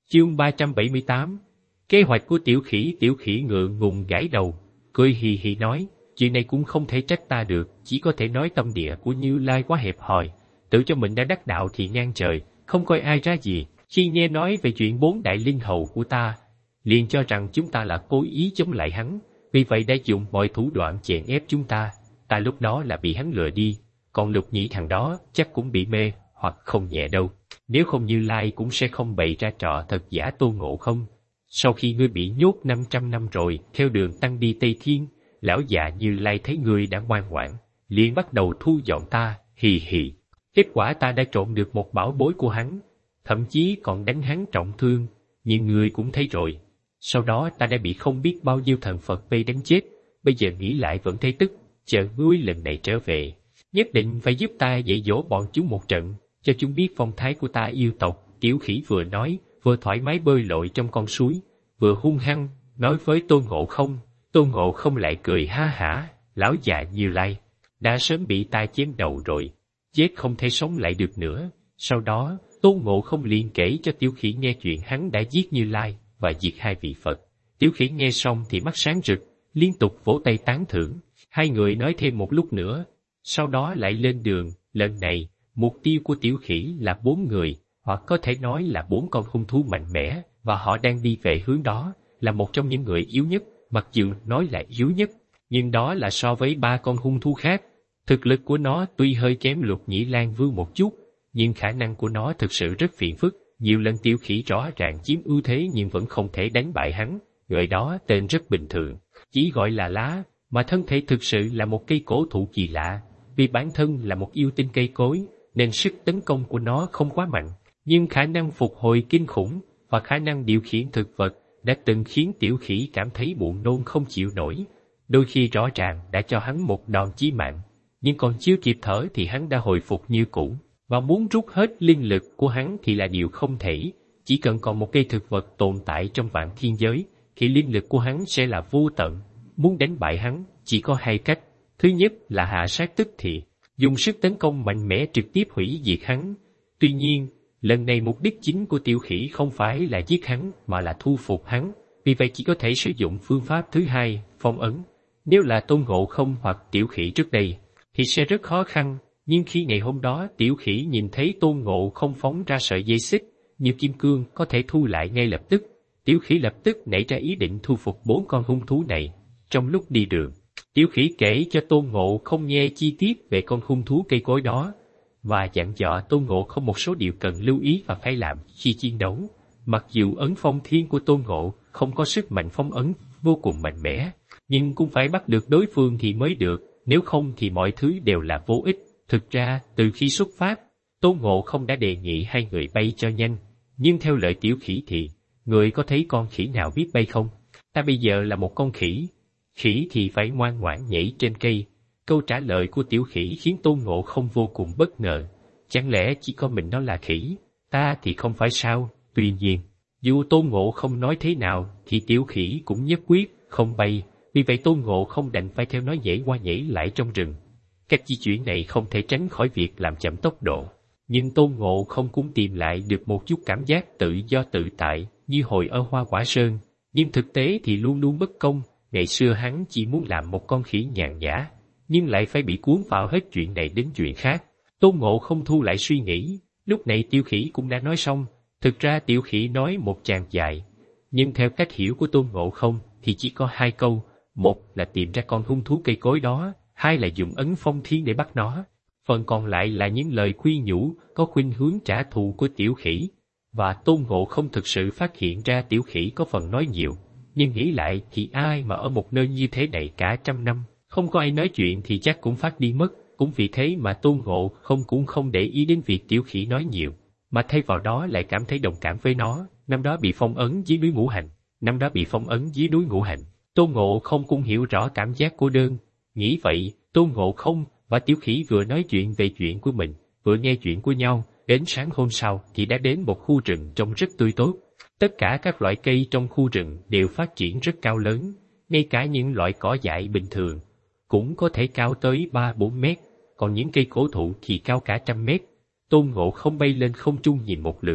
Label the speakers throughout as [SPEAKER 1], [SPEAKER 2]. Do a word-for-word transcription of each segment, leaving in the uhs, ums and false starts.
[SPEAKER 1] Chương ba trăm bảy mươi tám. Kế hoạch của Tiểu Khỉ. Tiểu Khỉ ngượng ngùng gãi đầu, cười hì hì nói, chuyện này cũng không thể trách ta được, chỉ có thể nói tâm địa của Như Lai quá hẹp hòi, tự cho mình đã đắc đạo thì ngang trời, không coi ai ra gì. Khi nghe nói về chuyện bốn đại linh hầu của ta, liền cho rằng chúng ta là cố ý chống lại hắn, vì vậy đã dùng mọi thủ đoạn chèn ép chúng ta. Ta lúc đó là bị hắn lừa đi, còn Lục Nhĩ thằng đó chắc cũng bị mê, hoặc không nhẹ đâu. Nếu không Như Lai cũng sẽ không bày ra trò thật giả Tôn Ngộ Không. Sau khi ngươi bị nhốt năm trăm năm rồi, theo đường tăng đi Tây Thiên, lão già Như Lai thấy ngươi đã ngoan ngoãn, liền bắt đầu thu dọn ta, hì hì. Kết quả ta đã trộm được một bảo bối của hắn, thậm chí còn đánh hắn trọng thương, nhưng ngươi cũng thấy rồi. Sau đó ta đã bị không biết bao nhiêu thần Phật vây đánh chết, bây giờ nghĩ lại vẫn thấy tức, chờ ngươi lần này trở về, nhất định phải giúp ta dạy dỗ bọn chúng một trận, cho chúng biết phong thái của ta yêu tộc. Tiểu Khỉ vừa nói, vừa thoải mái bơi lội trong con suối, vừa hung hăng nói với Tôn Ngộ Không. Tôn Ngộ Không lại cười ha hả, lão già Như Lai đã sớm bị ta chém đầu rồi, chết không thể sống lại được nữa. Sau đó Tôn Ngộ Không liền kể cho Tiểu Khỉ nghe chuyện hắn đã giết Như Lai và diệt hai vị Phật. Tiểu Khỉ nghe xong thì mắt sáng rực, liên tục vỗ tay tán thưởng. Hai người nói thêm một lúc nữa, sau đó lại lên đường. Lần này mục tiêu của Tiểu Khỉ là bốn người, hoặc có thể nói là bốn con hung thú mạnh mẽ, và họ đang đi về hướng đó, là một trong những người yếu nhất. Mặc dù nói là yếu nhất, nhưng đó là so với ba con hung thú khác. Thực lực của nó tuy hơi kém Lục Nhĩ Lang Vương một chút, nhưng khả năng của nó thực sự rất phiền phức. Nhiều lần Tiểu Khỉ rõ ràng chiếm ưu thế nhưng vẫn không thể đánh bại hắn. Người đó tên rất bình thường, chỉ gọi là lá, mà thân thể thực sự là một cây cổ thụ kỳ lạ. Vì bản thân là một yêu tinh cây cối, nên sức tấn công của nó không quá mạnh, nhưng khả năng phục hồi kinh khủng và khả năng điều khiển thực vật đã từng khiến Tiểu Khỉ cảm thấy buồn nôn không chịu nổi. Đôi khi rõ ràng đã cho hắn một đòn chí mạng, nhưng còn chưa kịp thở thì hắn đã hồi phục như cũ, và muốn rút hết linh lực của hắn thì là điều không thể. Chỉ cần còn một cây thực vật tồn tại trong vạn thiên giới, thì linh lực của hắn sẽ là vô tận. Muốn đánh bại hắn chỉ có hai cách. Thứ nhất là hạ sát tức thì, dùng sức tấn công mạnh mẽ trực tiếp hủy diệt hắn. Tuy nhiên, lần này mục đích chính của Tiểu Khỉ không phải là giết hắn mà là thu phục hắn, vì vậy chỉ có thể sử dụng phương pháp thứ hai, phong ấn. Nếu là Tôn Ngộ Không hoặc Tiểu Khỉ trước đây, thì sẽ rất khó khăn, nhưng khi ngày hôm đó Tiểu Khỉ nhìn thấy Tôn Ngộ Không phóng ra sợi dây xích, như kim cương có thể thu lại ngay lập tức, Tiểu Khỉ lập tức nảy ra ý định thu phục bốn con hung thú này. Trong lúc đi đường, Tiểu Khỉ kể cho Tôn Ngộ Không nghe chi tiết về con hung thú cây cối đó, và dặn dò Tôn Ngộ Không một số điều cần lưu ý và phải làm khi chiến đấu. Mặc dù ấn phong thiên của Tôn Ngộ không có sức mạnh phong ấn vô cùng mạnh mẽ, nhưng cũng phải bắt được đối phương thì mới được, nếu không thì mọi thứ đều là vô ích. Thực ra, từ khi xuất phát, Tôn Ngộ Không đã đề nghị hai người bay cho nhanh, nhưng theo lời Tiểu Khỉ thì, người có thấy con khỉ nào biết bay không? Ta bây giờ là một con khỉ, khỉ thì phải ngoan ngoãn nhảy trên cây. Câu trả lời của Tiểu Khỉ khiến Tôn Ngộ Không vô cùng bất ngờ. Chẳng lẽ chỉ có mình nó là khỉ, ta thì không phải sao? Tuy nhiên, dù Tôn Ngộ Không nói thế nào thì Tiểu Khỉ cũng nhất quyết không bay, vì vậy Tôn Ngộ Không đành phải theo nó nhảy qua nhảy lại trong rừng. Cách di chuyển này không thể tránh khỏi việc làm chậm tốc độ, nhưng Tôn Ngộ Không cũng tìm lại được một chút cảm giác tự do tự tại như hồi ở Hoa Quả Sơn, nhưng thực tế thì luôn luôn bất công. Ngày xưa hắn chỉ muốn làm một con khỉ nhàn nhã, nhưng lại phải bị cuốn vào hết chuyện này đến chuyện khác. Tôn Ngộ Không thu lại suy nghĩ, lúc này Tiểu Khỉ cũng đã nói xong. Thực ra Tiểu Khỉ nói một tràng dài, nhưng theo cách hiểu của Tôn Ngộ Không thì chỉ có hai câu. Một là tìm ra con hung thú cây cối đó, hai là dùng ấn phong thiên để bắt nó. Phần còn lại là những lời khuyên nhủ có khuynh hướng trả thù của Tiểu Khỉ. Và Tôn Ngộ Không thực sự phát hiện ra Tiểu Khỉ có phần nói nhiều, nhưng nghĩ lại thì ai mà ở một nơi như thế này cả trăm năm, không có ai nói chuyện thì chắc cũng phát đi mất. Cũng vì thế mà Tôn Ngộ Không cũng không để ý đến việc Tiểu Khỉ nói nhiều, mà thay vào đó lại cảm thấy đồng cảm với nó. Năm đó bị phong ấn dưới núi Ngũ Hành, năm đó bị phong ấn dưới núi Ngũ Hành, Tôn Ngộ Không cũng hiểu rõ cảm giác cô đơn. Nghĩ vậy, Tôn Ngộ Không và Tiểu Khỉ vừa nói chuyện về chuyện của mình, vừa nghe chuyện của nhau. Đến sáng hôm sau thì đã đến một khu rừng trông rất tươi tốt. Tất cả các loại cây trong khu rừng đều phát triển rất cao lớn, ngay cả những loại cỏ dại bình thường cũng có thể cao tới ba bốn mét, còn những cây cổ thụ thì cao cả trăm mét. Tôn Ngộ Không bay lên không trung nhìn một lượt,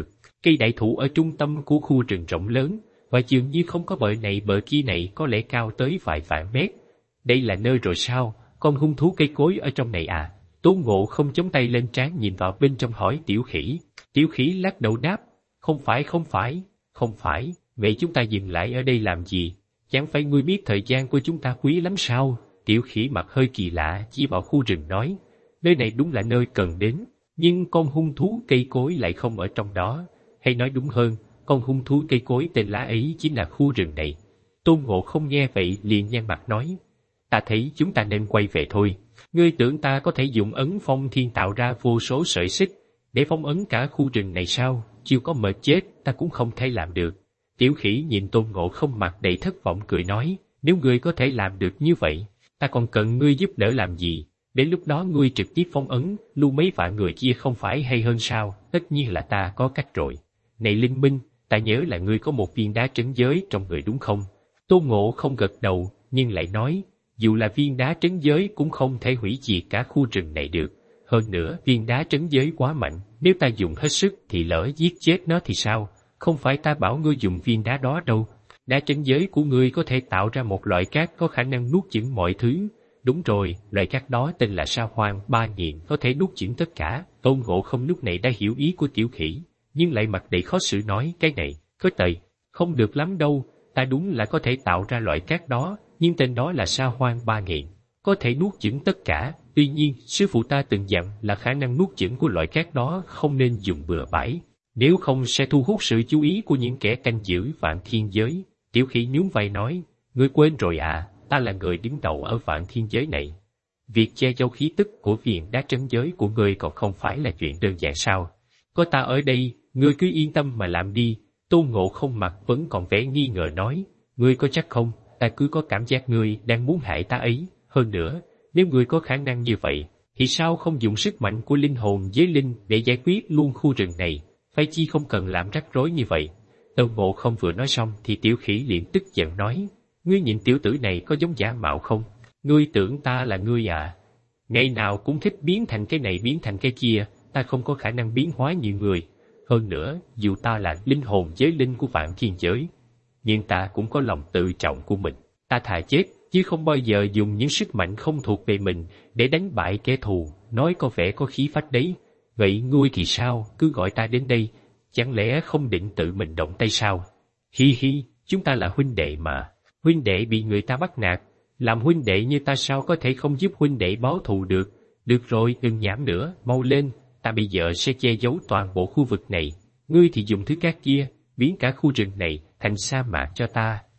[SPEAKER 1] Cây đại thụ ở trung tâm của khu rừng rộng lớn, và dường như không có bờ này bờ kia này, có lẽ cao tới vài vạn mét. Đây là nơi rồi sao? Con hung thú cây cối ở trong này à? Tôn Ngộ không chống tay lên trán nhìn vào bên trong hỏi Tiểu Khỉ. Tiểu Khỉ lắc đầu đáp, không phải không phải, không phải, vậy chúng ta dừng lại ở đây làm gì? Chẳng phải ngươi biết thời gian của chúng ta quý lắm sao? Tiểu Khỉ mặt hơi kỳ lạ chỉ vào khu rừng nói, nơi này đúng là nơi cần đến, nhưng con hung thú cây cối lại không ở trong đó. Hay nói đúng hơn, con hung thú cây cối tên lá ấy chính là khu rừng này. Tôn Ngộ không nghe vậy liền nhăn mặt nói, ta thấy chúng ta nên quay về thôi. Ngươi tưởng ta có thể dùng ấn phong thiên tạo ra vô số sợi xích để phong ấn cả khu rừng này sao? Chưa có mệt chết ta cũng không thể làm được. Tiểu Khỉ nhìn Tôn Ngộ không mặt đầy thất vọng cười nói, nếu ngươi có thể làm được như vậy, ta còn cần ngươi giúp đỡ làm gì? Đến lúc đó ngươi trực tiếp phong ấn luôn mấy vạn người kia không phải hay hơn sao? Tất nhiên là ta có cách rồi. Này Linh Minh, ta nhớ là ngươi có một viên đá trấn giới trong người đúng không? Tôn Ngộ không gật đầu, nhưng lại nói, dù là viên đá trấn giới cũng không thể hủy diệt cả khu rừng này được. Hơn nữa, viên đá trấn giới quá mạnh, nếu ta dùng hết sức thì lỡ giết chết nó thì sao? Không phải ta bảo ngươi dùng viên đá đó đâu. Đá trấn giới của ngươi có thể tạo ra một loại cát có khả năng nuốt chửng mọi thứ. Đúng rồi, loại cát đó tên là Sa Hoang Ba Nghiện, có thể nuốt chửng tất cả. Tôn Ngộ không lúc này đã hiểu ý của Tiểu Khỉ, nhưng lại mặt đầy khó xử nói, cái này, có tầy, không được lắm đâu, ta đúng là có thể tạo ra loại cát đó, nhưng tên đó là Sa Hoang Ba Nghiện, có thể nuốt chửng tất cả. Tuy nhiên, sư phụ ta từng dặn là khả năng nuốt chửng của loại cát đó không nên dùng bừa bãi, nếu không sẽ thu hút sự chú ý của những kẻ canh giữ Vạn Thiên Giới. Tiểu Khỉ nhún vai nói, ngươi quên rồi à, ta là người đứng đầu ở Vạn Thiên Giới này. Việc che giấu khí tức của viên đá trấn giới của ngươi còn không phải là chuyện đơn giản sao? Có ta ở đây, ngươi cứ yên tâm mà làm đi. Tôn Ngộ không mặt vẫn còn vẻ nghi ngờ nói, ngươi có chắc không? Ta cứ có cảm giác ngươi đang muốn hại ta ấy. Hơn nữa, nếu ngươi có khả năng như vậy, thì sao không dùng sức mạnh của linh hồn giới linh để giải quyết luôn khu rừng này? Phải chi không cần làm rắc rối như vậy. Tôn Ngộ không vừa nói xong thì Tiểu Khỉ liền tức giận nói, ngươi nhìn tiểu tử này có giống giả mạo không? Ngươi tưởng ta là ngươi à? Ngày nào cũng thích biến thành cái này biến thành cái kia, ta không có khả năng biến hóa như người. Hơn nữa, dù ta là linh hồn giới linh của Vạn Thiên Giới, nhưng ta cũng có lòng tự trọng của mình. Ta thà chết, chứ không bao giờ dùng những sức mạnh không thuộc về mình để đánh bại kẻ thù, nói có vẻ có khí phách đấy. Vậy ngươi thì sao, cứ gọi ta đến đây, chẳng lẽ không định tự mình động tay sao? Hi hi, chúng ta là huynh đệ mà. Huynh đệ bị người ta bắt nạt, làm huynh đệ như ta sao có thể không giúp huynh đệ báo thù được? Được rồi, đừng nhảm nữa, mau lên, ta bây giờ sẽ che giấu toàn bộ khu vực này. Ngươi thì dùng thứ cát kia, biến cả khu rừng này thành sa mạc cho ta.